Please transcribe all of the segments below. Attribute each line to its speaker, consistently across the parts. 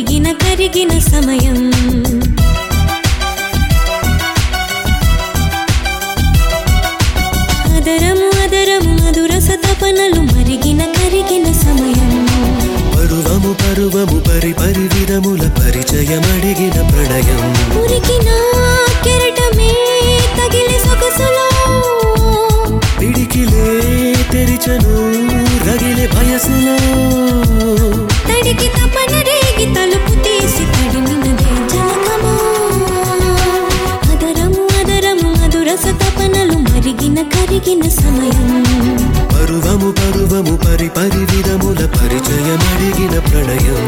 Speaker 1: మరిగిన కరిగిన సమయం అదరము అదరము మధురస తపనలు మరిగిన కరిగిన సమయం
Speaker 2: పరువము పరువము పరి పరి విధముల పరిచయమడిగిన ప్రణయం
Speaker 1: ఉరికిన కెరటమే తగిలి సొగసులో
Speaker 2: పిడికిలే తెరిచను రగిలే వయసులో
Speaker 1: తడికి తపన రేగి తలుపు తీసి తడిమినదే జలకమా అదరము అదరము మధురస తపనలు మరిగిన కరిగిన సమయం
Speaker 2: పరువము పరువము పరి పరి విధముల పరిచయమడిగిన ప్రణయం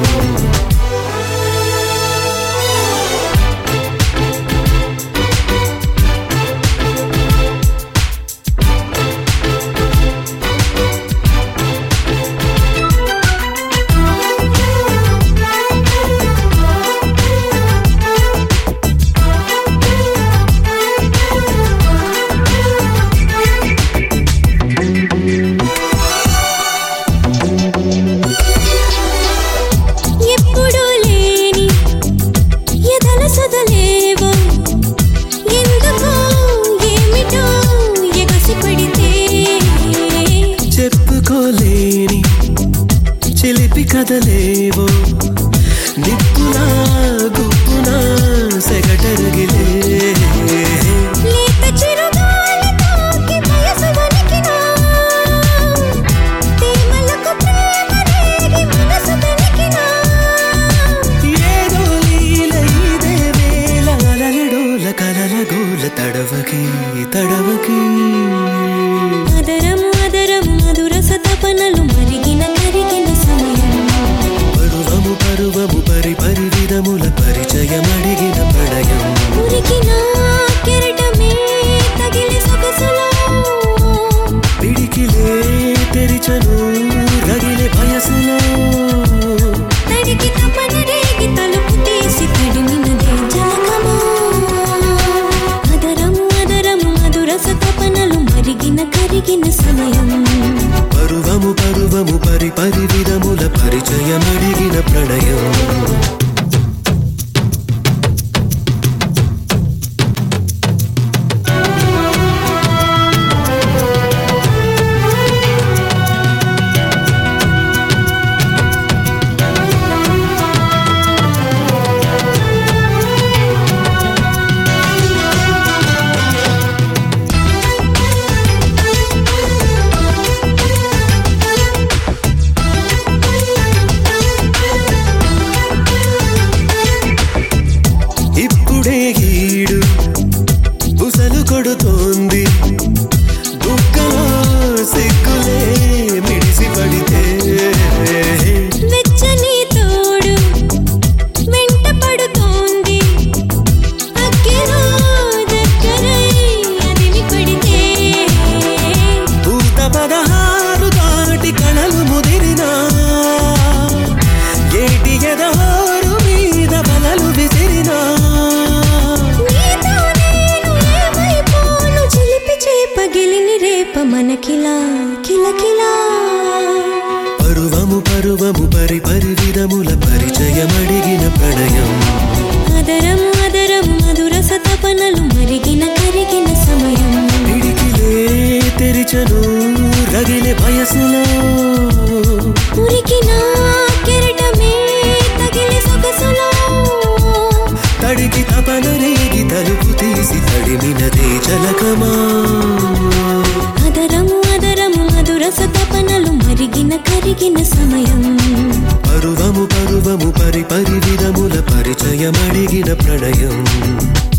Speaker 2: చెప్పుకోలేని చిలిపి కదలేవో నిప్పునా గుప్పునా సెగటరగిలే ఏదో లీల ఇదే వేళ అలలడోల కలల గోల తడవకి తడవకి
Speaker 1: అదరము అదరము మధురస తపనలు మరిగిన కరిగిన సమయం
Speaker 2: పరువము పరువము పరి పరి విధముల పరిచయమడిగిన ప్రణయం
Speaker 1: ఉరికిన కెరటమే తగిలి సొగసులో
Speaker 2: పిడికిలే తెరిచను రగిలే వయసులో
Speaker 1: తడికి తపన రేగి తలుపు తీసి తడిమినదే జలకమా అదరము అదరము మధురస తపనలు మరిగిన కరిగిన సమయం
Speaker 2: పరువము పరువము పరి పరి విధముల పరిచయమడిగిన ప్రణయం ఇప్పుడే ఈడు బుసలు కొడుతోంది దుఃఖలో సిగ్గులే మిడిసి పడితే
Speaker 1: వెచ్చని తోడు వెంట పడుతోంది అక్కిలో దగ్గరై అదిమి పడితే
Speaker 2: పూత 16 దాటి కళలు ముదిరినా ఏటి ఎదహారు మీద బలలు విసిరినా
Speaker 1: నీతో నేను ఏమైపోను చిలిపి చేపగిలిని రేప మనకిలా కిలకిలా
Speaker 2: పరువము పరువము పరి పరి విధముల పరిచయమడిగిన ప్రణయం
Speaker 1: అదరము అదరము మధురస తపనలు మరిగిన కరిగిన సమయం
Speaker 2: పిడికిలే తెరిచను రగిలే వయసులో
Speaker 1: ఉరికిన కెరటమే తగిలి సొగసులో
Speaker 2: తడికి తపన రేగి తలుపు తీసి తడిమినదే జలకమా
Speaker 1: అదరము అదరము మధురస తపనలు మరిగిన కరిగిన సమయం
Speaker 2: పరువము పరువము పరి పరి విధముల పరిచయమడిగిన ప్రణయం